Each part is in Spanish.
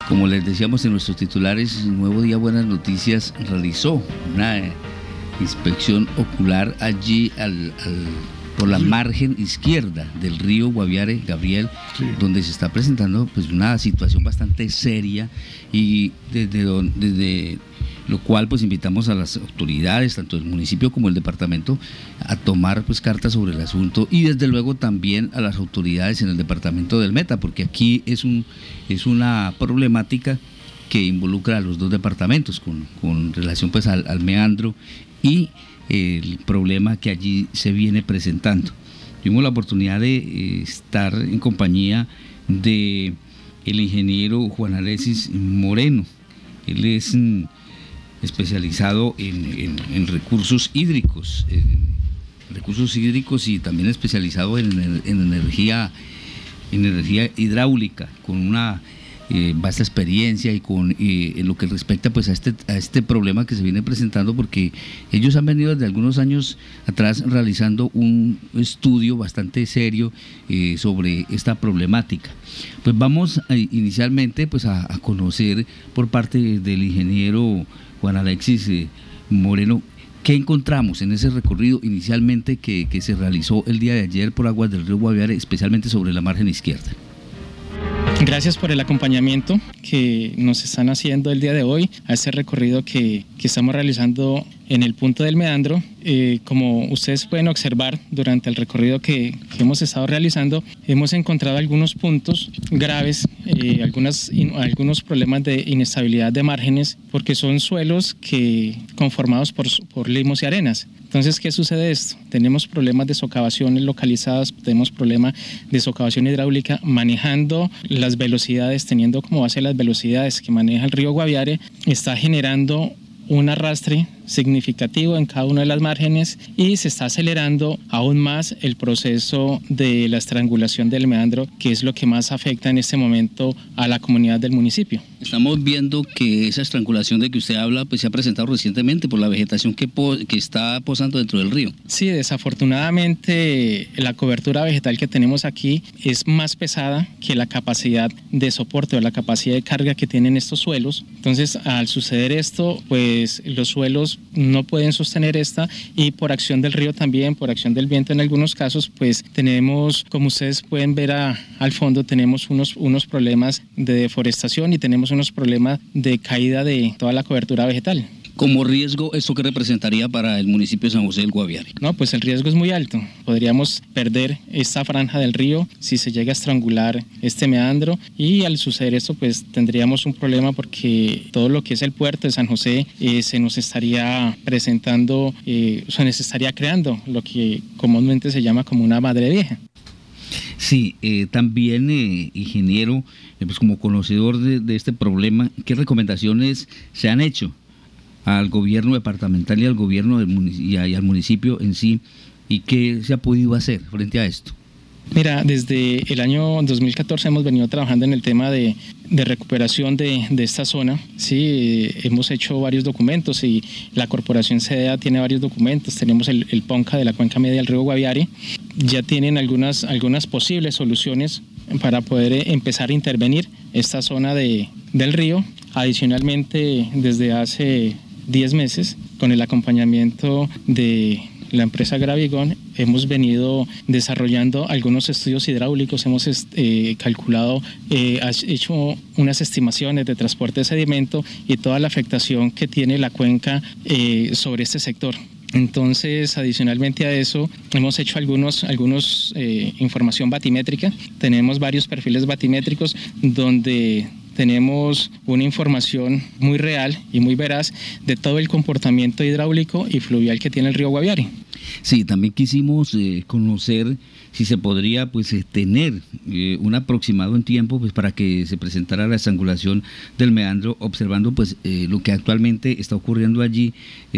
Como les decíamos en nuestros titulares, Nuevo Día Buenas Noticias realizó una inspección ocular allí por la margen izquierda del río Guaviare, Gabriel, sí, donde se está presentando pues una situación bastante seria, y desde lo cual pues invitamos a las autoridades, tanto del municipio como del departamento, a tomar pues cartas sobre el asunto, y desde luego también a las autoridades en el departamento del Meta, porque aquí es una problemática que involucra a los dos departamentos con relación pues al meandro y el problema que allí se viene presentando. Tuvimos la oportunidad de estar en compañía de el ingeniero Juan Alexis Moreno. Él es especializado en recursos hídricos, y también especializado en energía hidráulica, con una vasta experiencia y con en lo que respecta pues a este problema que se viene presentando, porque ellos han venido desde algunos años atrás realizando un estudio bastante serio sobre esta problemática. Pues vamos inicialmente pues a conocer por parte del ingeniero Juan Alexis Moreno qué encontramos en ese recorrido inicialmente que se realizó el día de ayer por aguas del río Guaviare, especialmente sobre la margen izquierda. Gracias por el acompañamiento que nos están haciendo el día de hoy a este recorrido que estamos realizando en el punto del meandro. Como ustedes pueden observar durante el recorrido que hemos estado realizando, hemos encontrado algunos puntos graves, algunos problemas de inestabilidad de márgenes, porque son suelos conformados por limos y arenas. Entonces, ¿qué sucede esto? Tenemos problemas de socavaciones localizadas, tenemos problemas de socavación hidráulica, manejando las velocidades, teniendo como base las velocidades que maneja el río Guaviare, está generando un arrastre significativo en cada una de las márgenes, y se está acelerando aún más el proceso de la estrangulación del meandro, que es lo que más afecta en este momento a la comunidad del municipio. Estamos viendo que esa estrangulación de que usted habla pues se ha presentado recientemente por la vegetación que está posando dentro del río. Sí, desafortunadamente la cobertura vegetal que tenemos aquí es más pesada que la capacidad de soporte o la capacidad de carga que tienen estos suelos. Entonces, al suceder esto, pues los suelos no pueden sostener y por acción del río también, por acción del viento en algunos casos, pues tenemos, como ustedes pueden ver al fondo, tenemos unos problemas de deforestación y tenemos unos problemas de caída de toda la cobertura vegetal. Como riesgo, ¿esto qué representaría para el municipio de San José del Guaviare? No, pues el riesgo es muy alto. Podríamos perder esta franja del río si se llega a estrangular este meandro, y al suceder esto pues tendríamos un problema, porque todo lo que es el puerto de San José se nos estaría presentando, se nos estaría creando lo que comúnmente se llama como una madre vieja. Sí, también ingeniero, pues como conocedor de este problema, ¿qué recomendaciones se han hecho al gobierno departamental y al gobierno y al municipio en sí, y qué se ha podido hacer frente a esto? Mira, desde el año 2014 hemos venido trabajando en el tema de recuperación de esta zona. Sí, hemos hecho varios documentos, y la corporación CEDEA tiene varios documentos. Tenemos el PONCA de la cuenca media del río Guaviare. Ya tienen algunas posibles soluciones para poder empezar a intervenir esta zona del río. Adicionalmente, desde hace 10 meses, con el acompañamiento de la empresa Gravigón, hemos venido desarrollando algunos estudios hidráulicos, hemos calculado, hecho unas estimaciones de transporte de sedimento y toda la afectación que tiene la cuenca sobre este sector. Entonces, adicionalmente a eso, hemos hecho algunos información batimétrica. Tenemos varios perfiles batimétricos donde tenemos una información muy real y muy veraz de todo el comportamiento hidráulico y fluvial que tiene el río Guaviare. Sí, también quisimos conocer si se podría pues tener un aproximado en tiempo pues para que se presentara la estrangulación del meandro, observando pues lo que actualmente está ocurriendo allí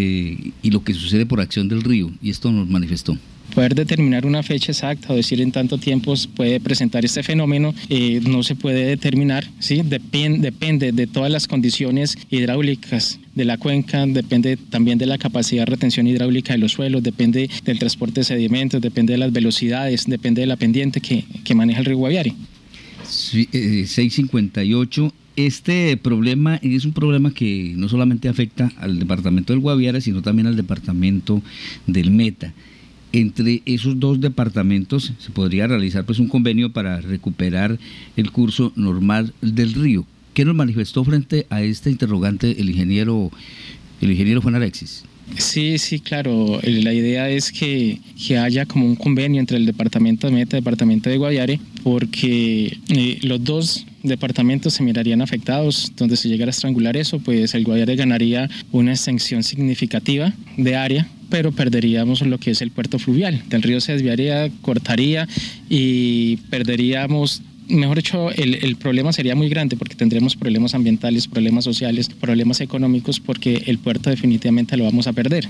y lo que sucede por acción del río, y esto nos manifestó. Poder determinar una fecha exacta o decir en tanto tiempo puede presentar este fenómeno, no se puede determinar, ¿sí? Depende de todas las condiciones hidráulicas de la cuenca, depende también de la capacidad de retención hidráulica de los suelos, depende del transporte de sedimentos, depende de las velocidades, depende de la pendiente que maneja el río Guaviare. Sí, 6:58. Este problema es un problema que no solamente afecta al departamento del Guaviare, sino también al departamento del Meta. Entre esos dos departamentos se podría realizar pues un convenio para recuperar el curso normal del río. ¿Qué nos manifestó frente a esta interrogante el ingeniero Juan Alexis? Sí, claro. La idea es que haya como un convenio entre el departamento de Meta y el departamento de Guaviare, porque los dos departamentos se mirarían afectados. Donde se llegara a estrangular eso, pues el Guaviare ganaría una extensión significativa de área, pero perderíamos lo que es el puerto fluvial. Del río se desviaría, cortaría y perderíamos. Mejor dicho, el problema sería muy grande porque tendremos problemas ambientales, problemas sociales, problemas económicos, porque el puerto definitivamente lo vamos a perder.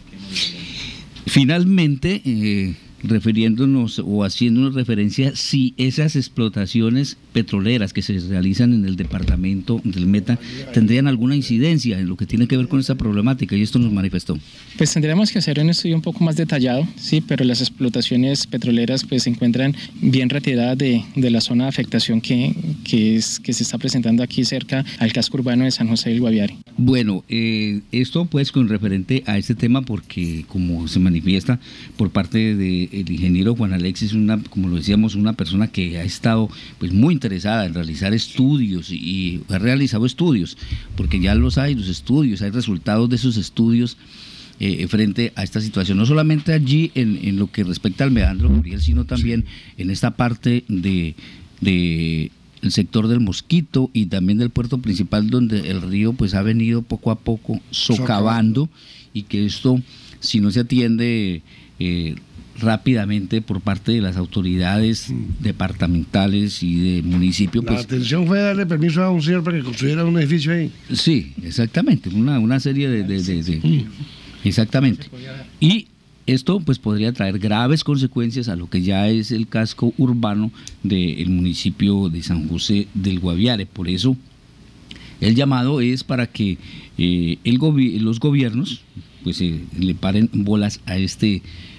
Finalmente, refiriéndonos o haciéndonos referencia, si esas explotaciones petroleras que se realizan en el departamento del Meta tendrían alguna incidencia en lo que tiene que ver con esta problemática, y esto nos manifestó. Pues tendríamos que hacer un estudio un poco más detallado, sí, pero las explotaciones petroleras pues se encuentran bien retiradas de la zona de afectación que se está presentando aquí cerca al casco urbano de San José del Guaviare. Bueno, esto pues con referente a este tema, porque como se manifiesta por parte del ingeniero Juan Alexis, como lo decíamos, una persona que ha estado pues muy interesada en realizar estudios y ha realizado estudios, porque ya los hay, los estudios, hay resultados de esos estudios frente a esta situación, no solamente allí en lo que respecta al meandro Gabriel, sino también en esta parte de el sector del Mosquito y también del puerto principal, donde el río pues ha venido poco a poco socavando, y que esto, si no se atiende rápidamente por parte de las autoridades departamentales y de municipio, La pues, atención fue darle permiso a un señor para que construyera un edificio ahí. Sí, exactamente, una serie de exactamente. Y esto pues podría traer graves consecuencias a lo que ya es el casco urbano del municipio de San José del Guaviare. Por eso el llamado es para que los gobiernos pues le paren bolas a este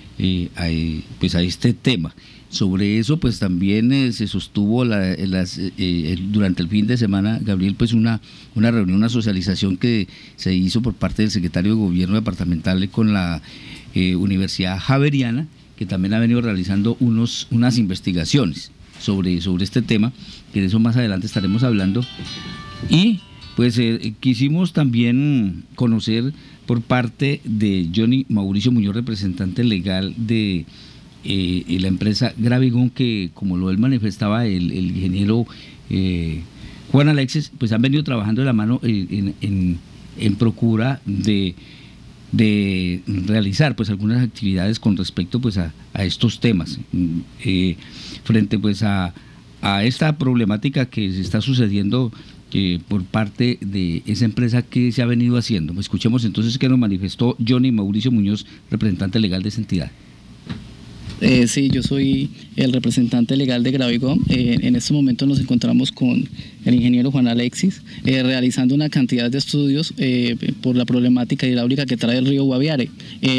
tema. Sobre eso pues también se sostuvo durante el fin de semana, Gabriel, pues una reunión, una socialización que se hizo por parte del secretario de Gobierno departamental con la Universidad Javeriana, que también ha venido realizando unas investigaciones sobre este tema, que de eso más adelante estaremos hablando. Y pues quisimos también conocer por parte de Johnny Mauricio Muñoz, representante legal de la empresa Gravigón, que como él manifestaba el ingeniero Juan Alexis, pues han venido trabajando de la mano en procura de realizar pues algunas actividades con respecto pues a estos temas, frente pues a esta problemática que se está sucediendo por parte de esa empresa que se ha venido haciendo. Escuchemos entonces qué nos manifestó Johnny Mauricio Muñoz, representante legal de esa entidad. Sí, yo soy el representante legal de Gravigón. En este momento nos encontramos con el ingeniero Juan Alexis realizando una cantidad de estudios por la problemática hidráulica que trae el río Guaviare.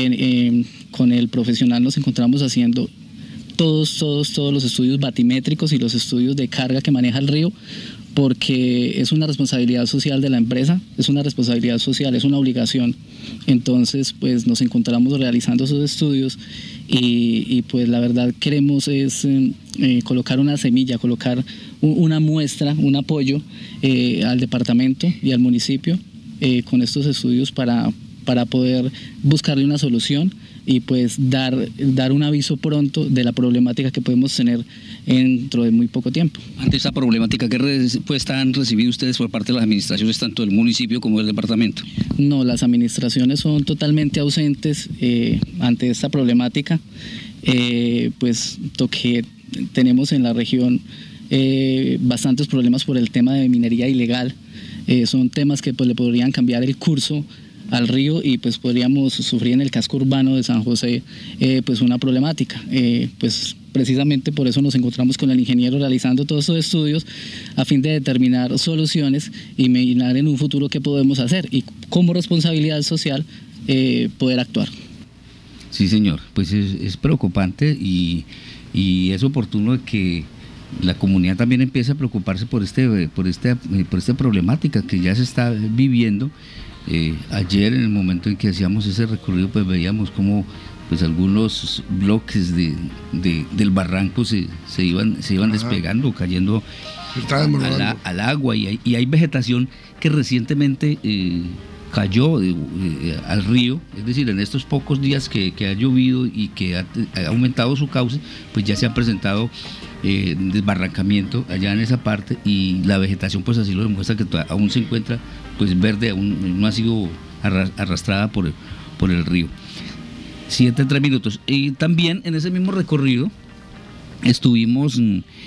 Con el profesional nos encontramos haciendo todos los estudios batimétricos y los estudios de carga que maneja el río, porque es una responsabilidad social de la empresa, es una responsabilidad social, es una obligación. Entonces, pues nos encontramos realizando esos estudios y pues la verdad queremos es colocar una semilla, colocar una muestra, un apoyo al departamento y al municipio con estos estudios para poder buscarle una solución y pues dar un aviso pronto de la problemática que podemos tener dentro de muy poco tiempo. Ante esta problemática, ¿qué respuesta han recibido ustedes por parte de las administraciones, tanto del municipio como del departamento? No, las administraciones son totalmente ausentes ante esta problemática, puesto que tenemos en la región bastantes problemas por el tema de minería ilegal. Son temas que pues le podrían cambiar el curso al río y pues podríamos sufrir en el casco urbano de San José pues una problemática. Pues precisamente por eso nos encontramos con el ingeniero realizando todos estos estudios a fin de determinar soluciones y mirar en un futuro qué podemos hacer y como responsabilidad social poder actuar. Sí, señor, pues es preocupante y es oportuno que la comunidad también empieza a preocuparse por esta problemática que ya se está viviendo. Ayer, en el momento en que hacíamos ese recorrido, pues veíamos cómo pues algunos bloques del barranco se iban despegando, cayendo al agua, y hay vegetación que recientemente cayó al río. Es decir, en estos pocos días que ha llovido y que ha aumentado su cauce, pues ya se ha presentado desbarrancamiento allá en esa parte, y la vegetación pues así lo demuestra, que aún se encuentra pues verde, aún no ha sido arrastrada por el río. 7:03 minutos. Y también en ese mismo recorrido estuvimos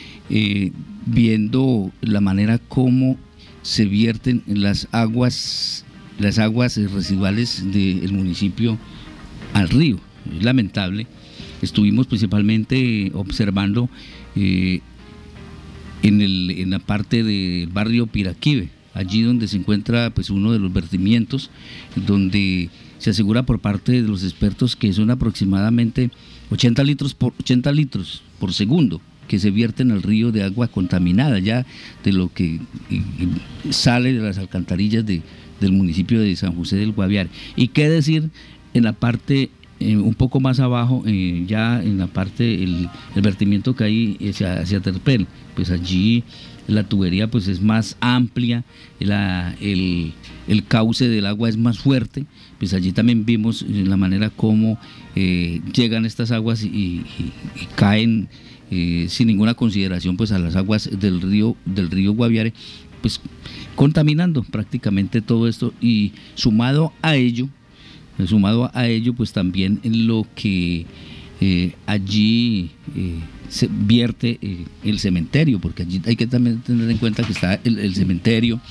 viendo la manera como se vierten las aguas residuales del municipio al río. Es lamentable. Estuvimos principalmente observando en la parte del barrio Piraquive, allí donde se encuentra pues uno de los vertimientos, donde se asegura por parte de los expertos que son aproximadamente 80 litros por segundo que se vierten al río de agua contaminada, ya de lo que sale de las alcantarillas del municipio de San José del Guaviare. Y qué decir en la parte un poco más abajo, ya en la parte el vertimiento que hay hacia Terpel, pues allí la tubería pues es más amplia, el cauce del agua es más fuerte, pues allí también vimos la manera como llegan estas aguas y caen sin ninguna consideración pues a las aguas del río Guaviare, pues contaminando prácticamente todo esto. Y sumado a ello pues también en lo que allí se vierte el cementerio, porque allí hay que también tener en cuenta que está el cementerio,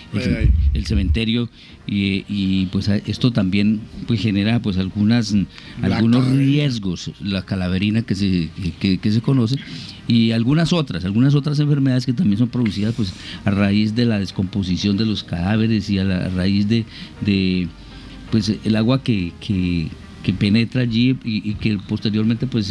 y pues esto también pues genera pues algunos riesgos, la calaverina que se conoce, y algunas otras enfermedades que también son producidas pues a raíz de la descomposición de los cadáveres y a raíz de pues el agua que penetra allí y que posteriormente pues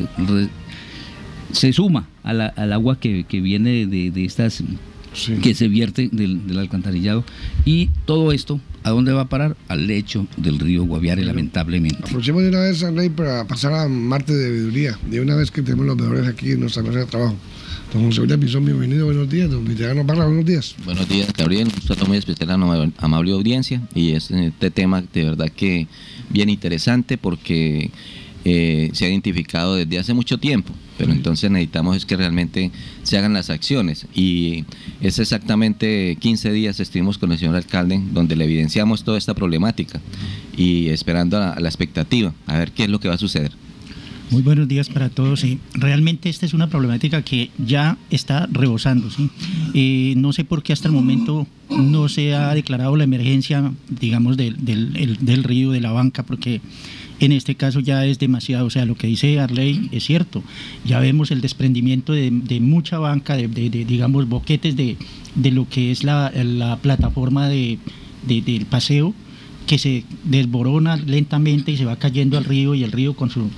se suma al agua que viene de estas, sí, que se vierte del alcantarillado. Y todo esto, ¿a dónde va a parar? Al lecho del río Guaviare, lamentablemente. Aprovechemos de una vez, Arley, para pasar a martes de veeduría, de una vez que tenemos los veedores aquí en nuestra mesa de trabajo. Don José William Pinzón, bienvenido, buenos días. Don Villagano Parra, buenos días. Buenos días, Gabriel, un saludo muy especial a la amable audiencia, y este tema de verdad que bien interesante, porque se ha identificado desde hace mucho tiempo, pero entonces necesitamos es que realmente se hagan las acciones, y es exactamente 15 días estuvimos con el señor alcalde donde le evidenciamos toda esta problemática y esperando a la expectativa a ver qué es lo que va a suceder. Muy buenos días para todos. Sí, realmente esta es una problemática que ya está rebosando, ¿sí? No sé por qué hasta el momento no se ha declarado la emergencia, digamos, del río, de la banca, porque en este caso ya es demasiado. O sea, lo que dice Arley es cierto. Ya vemos el desprendimiento de mucha banca, digamos, boquetes de lo que es la plataforma del paseo, que se desborona lentamente y se va cayendo al río, y el río con su,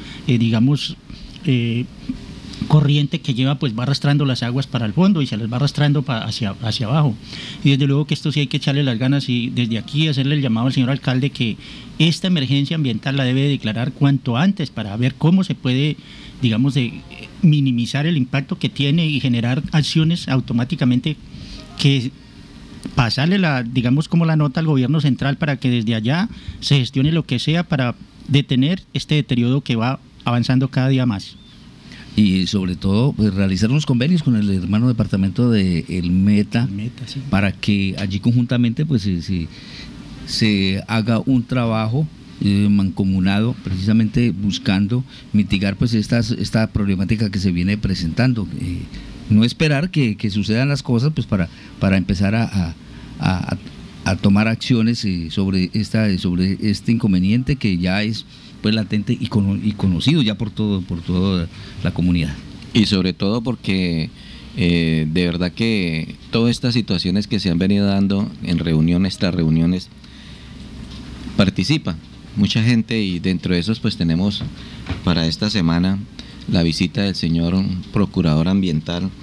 corriente que lleva, pues va arrastrando las aguas para el fondo y se las va arrastrando hacia abajo. Y desde luego que esto sí hay que echarle las ganas, y desde aquí hacerle el llamado al señor alcalde que esta emergencia ambiental la debe declarar cuanto antes, para ver cómo se puede, digamos, minimizar el impacto que tiene y generar acciones automáticamente, que pasarle digamos como la nota al gobierno central, para que desde allá se gestione lo que sea para detener este deterioro que va avanzando cada día más. Y sobre todo pues, realizar unos convenios con el hermano departamento de El Meta, sí, para que allí conjuntamente pues se haga un trabajo mancomunado, precisamente buscando mitigar pues esta problemática que se viene presentando. No esperar que sucedan las cosas pues para empezar a tomar acciones sobre este inconveniente que ya es pues latente y conocido ya por toda la comunidad. Y sobre todo porque de verdad que todas estas situaciones que se han venido dando en reuniones tras reuniones, participa mucha gente, y dentro de esos pues tenemos para esta semana la visita del señor procurador ambiental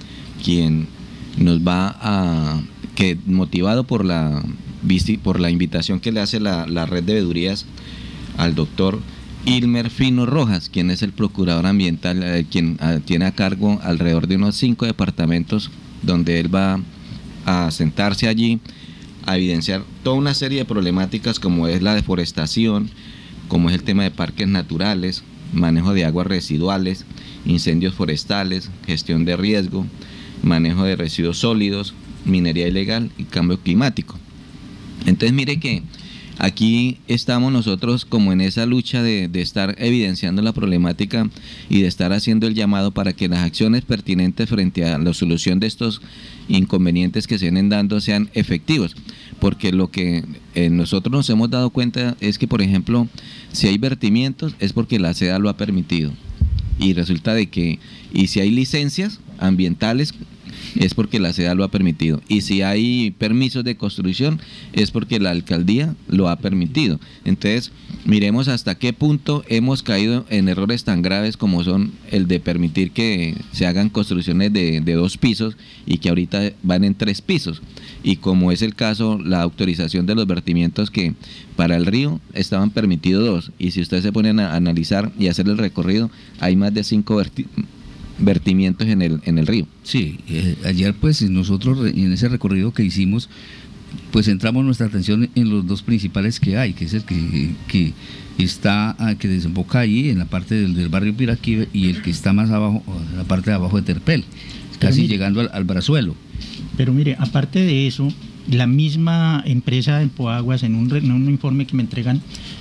quien nos va a, que motivado por la invitación que le hace la red de veedurías al doctor Ilmer Fino Rojas, quien es el procurador ambiental, quien tiene a cargo alrededor de unos 5 departamentos, donde él va a sentarse allí a evidenciar toda una serie de problemáticas como es la deforestación, como es el tema de parques naturales, manejo de aguas residuales, incendios forestales, gestión de riesgo, manejo de residuos sólidos, minería ilegal y cambio climático. Entonces mire que aquí estamos nosotros como en esa lucha de estar evidenciando la problemática y de estar haciendo el llamado para que las acciones pertinentes frente a la solución de estos inconvenientes que se vienen dando sean efectivos, porque lo que nosotros nos hemos dado cuenta es que, por ejemplo, si hay vertimientos es porque la SEDA lo ha permitido, y resulta de que, y si hay licencias ambientales es porque la SEDA lo ha permitido, y si hay permisos de construcción es porque la alcaldía lo ha permitido. Entonces miremos hasta qué punto hemos caído en errores tan graves como son el de permitir que se hagan construcciones de 2 pisos y que ahorita van en 3 pisos, y como es el caso la autorización de los vertimientos, que para el río estaban permitidos 2, y si ustedes se ponen a analizar y hacer el recorrido hay más de 5 vertimientos en el río. Sí, ayer pues nosotros en ese recorrido que hicimos pues centramos nuestra atención en los 2 principales que hay, que es el que está, que desemboca ahí en la parte del barrio Piraquive, y el que está más abajo, en la parte de abajo de Terpel, casi mire, llegando al Brazuelo. Pero mire, aparte de eso, la misma empresa en Poaguas, en un informe que me entregan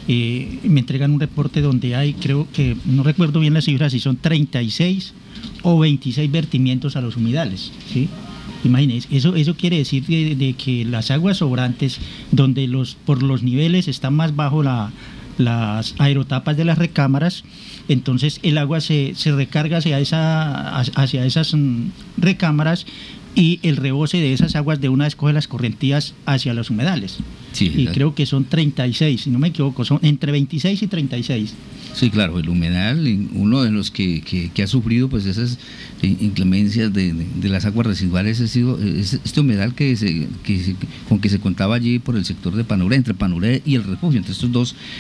un reporte donde hay, creo que, no recuerdo bien las cifras, si son 36 o 26 vertimientos a los humedales, ¿sí? Imagínense, eso quiere decir de que las aguas sobrantes, donde por los niveles están más bajo las aerotapas de las recámaras, entonces el agua se recarga hacia esas recámaras, y el rebose de esas aguas de una vez coge las correntías hacia los humedales. Sí, y creo que son 36, si no me equivoco, son entre 26 y 36. Sí, claro, el humedal, uno de los que ha sufrido pues esas inclemencias de las aguas residuales ha sido este humedal con que se contaba allí por el sector de Panuré, entre Panuré y el refugio, entre estos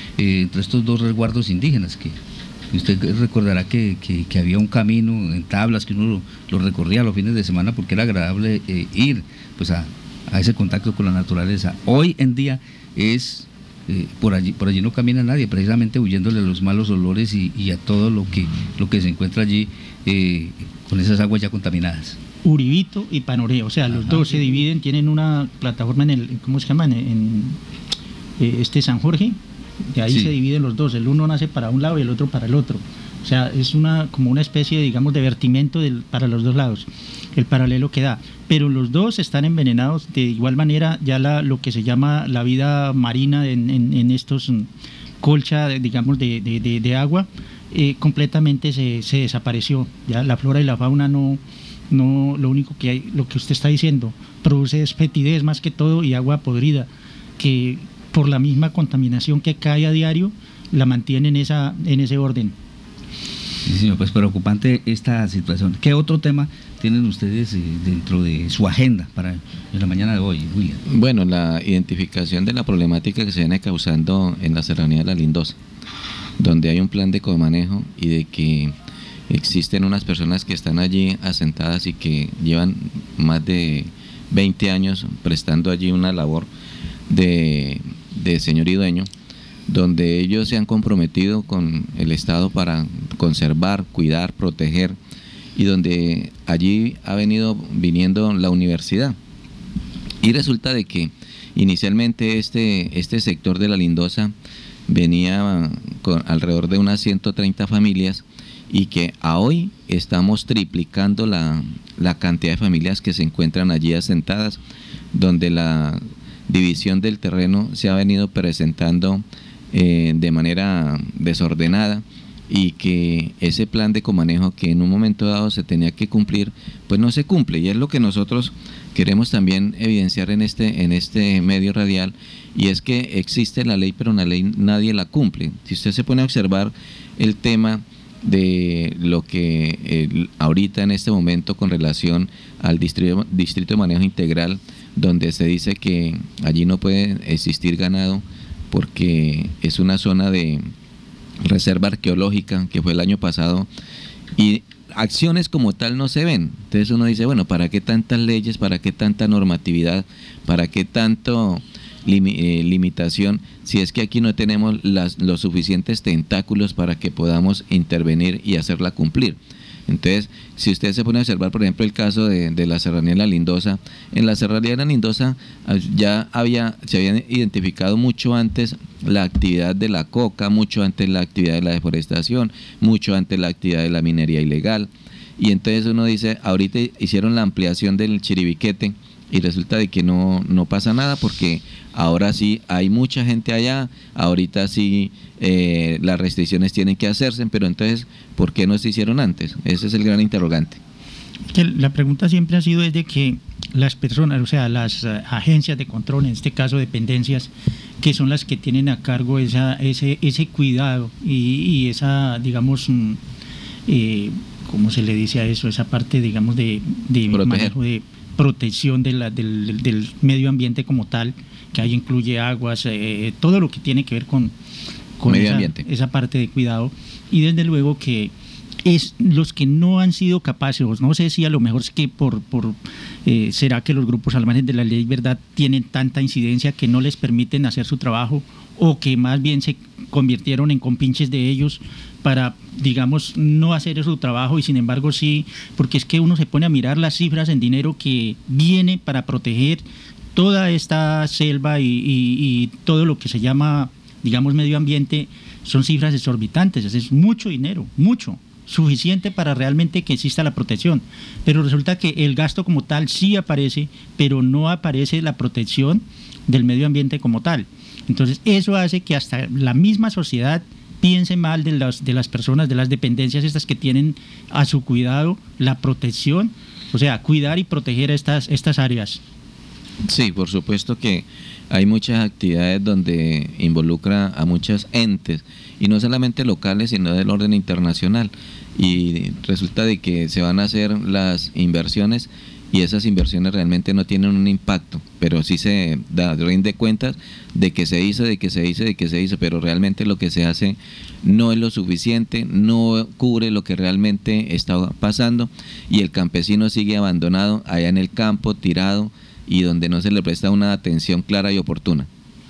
dos resguardos indígenas, que usted recordará que había un camino en tablas que uno lo recorría los fines de semana porque era agradable ir pues a ese contacto con la naturaleza. Hoy en día es por allí no camina nadie, precisamente huyéndole a los malos olores y a todo lo que se encuentra allí con esas aguas ya contaminadas. Uribito y Panoré, o sea, los dos se dividen, tienen una plataforma en ¿cómo se llama? En San Jorge. Y ahí se dividen los dos, el uno nace para un lado y el otro para el otro. O sea, es como una especie, digamos, de vertimento para los dos lados, el paralelo que da. Pero los dos están envenenados de igual manera. Ya lo que se llama la vida marina en estos colcha, digamos, de agua, completamente se desapareció. Ya la flora y la fauna no, lo único que hay, lo que usted está diciendo, produce fetidez más que todo y agua podrida, que por la misma contaminación que cae a diario, la mantienen en ese orden. Sí, señor, pues preocupante esta situación. ¿Qué otro tema tienen ustedes dentro de su agenda para en la mañana de hoy, William? Bueno, la identificación de la problemática que se viene causando en la serranía de la Lindosa, donde hay un plan de comanejo y de que existen unas personas que están allí asentadas y que llevan más de 20 años prestando allí una labor de señor y dueño, donde ellos se han comprometido con el Estado para conservar, cuidar, proteger, y donde allí ha viniendo la universidad. Y resulta de que inicialmente este sector de la Lindosa venía con alrededor de unas 130 familias, y que a hoy estamos triplicando la cantidad de familias que se encuentran allí asentadas, donde la división del terreno se ha venido presentando de manera desordenada, y que ese plan de comanejo que en un momento dado se tenía que cumplir, pues no se cumple, y es lo que nosotros queremos también evidenciar en este medio radial, y es que existe la ley, pero la ley nadie la cumple. Si usted se pone a observar el tema de lo que ahorita en este momento con relación al distrito de manejo integral, donde se dice que allí no puede existir ganado porque es una zona de reserva arqueológica que fue el año pasado y acciones como tal no se ven. Entonces uno dice, bueno, ¿para qué tantas leyes? ¿Para qué tanta normatividad? ¿Para qué tanto limitación? Si es que aquí no tenemos los suficientes tentáculos para que podamos intervenir y hacerla cumplir. Entonces, si usted se pone a observar, por ejemplo, el caso de la Serranía de la Lindosa, en la Serranía de la Lindosa ya se habían identificado mucho antes la actividad de la coca, mucho antes la actividad de la deforestación, mucho antes la actividad de la minería ilegal, y entonces uno dice, ahorita hicieron la ampliación del Chiribiquete y resulta de que no pasa nada porque ahora sí hay mucha gente allá, ahorita sí las restricciones tienen que hacerse, pero entonces, ¿por qué no se hicieron antes? Ese es el gran interrogante. La pregunta siempre ha sido desde que las personas, o sea, las agencias de control, en este caso dependencias, que son las que tienen a cargo ese cuidado y esa, digamos, ¿cómo se le dice a eso? Esa parte, digamos, de manejo, de protección del medio ambiente como tal, que ahí incluye aguas, todo lo que tiene que ver con medio ambiente, esa parte de cuidado, y desde luego que es los que no han sido capaces, no sé si a lo mejor es que será que los grupos al margen de la ley, ¿verdad?, tienen tanta incidencia que no les permiten hacer su trabajo, o que más bien se convirtieron en compinches de ellos para, digamos, no hacer su trabajo, y sin embargo sí, porque es que uno se pone a mirar las cifras en dinero que viene para proteger toda esta selva y todo lo que se llama, digamos, medio ambiente, son cifras exorbitantes, es mucho dinero, mucho, suficiente para realmente que exista la protección, pero resulta que el gasto como tal sí aparece, pero no aparece la protección del medio ambiente como tal. Entonces eso hace que hasta la misma sociedad piense mal de las personas, de las dependencias estas que tienen a su cuidado la protección, o sea, cuidar y proteger estas áreas. Sí, por supuesto que hay muchas actividades donde involucra a muchos entes, y no solamente locales, sino del orden internacional, y resulta de que se van a hacer las inversiones y esas inversiones realmente no tienen un impacto, pero sí se rinde cuentas de que se hizo, pero realmente lo que se hace no es lo suficiente, no cubre lo que realmente está pasando, y el campesino sigue abandonado allá en el campo, tirado, y donde no se le presta una atención clara y oportuna.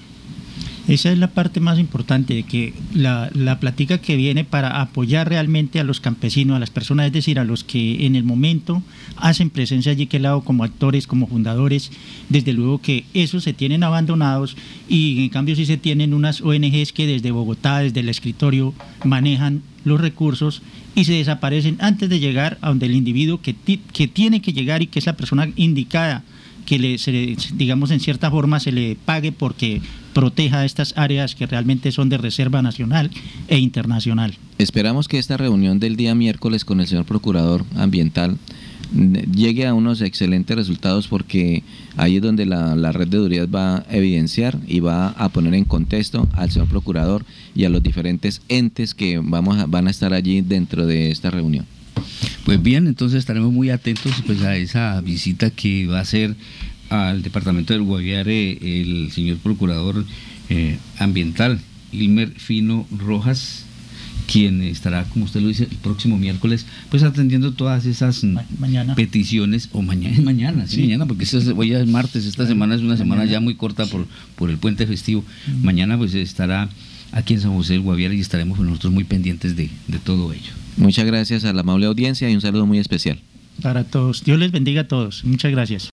Esa es la parte más importante, de que la plática que viene para apoyar realmente a los campesinos, a las personas, es decir, a los que en el momento hacen presencia allí que lado como actores, como fundadores, desde luego que esos se tienen abandonados, y en cambio sí se tienen unas ONGs que desde Bogotá, desde el escritorio, manejan los recursos y se desaparecen antes de llegar a donde el individuo que tiene que llegar y que es la persona indicada, que digamos, en cierta forma se le pague porque proteja estas áreas que realmente son de reserva nacional e internacional. Esperamos que esta reunión del día miércoles con el señor Procurador Ambiental llegue a unos excelentes resultados, porque ahí es donde la red de Durías va a evidenciar y va a poner en contexto al señor Procurador y a los diferentes entes que van a estar allí dentro de esta reunión. Pues bien, entonces estaremos muy atentos pues a esa visita que va a hacer al departamento del Guaviare el señor Procurador Ambiental, Ilmer Fino Rojas, quien estará, como usted lo dice, el próximo miércoles, pues atendiendo todas esas peticiones, o mañana, porque hoy ya es martes, esta semana es una semana ya muy corta por el puente festivo. Mañana pues estará aquí en San José del Guaviare y estaremos nosotros muy pendientes de todo ello. Muchas gracias a la amable audiencia y un saludo muy especial para todos. Dios les bendiga a todos. Muchas gracias.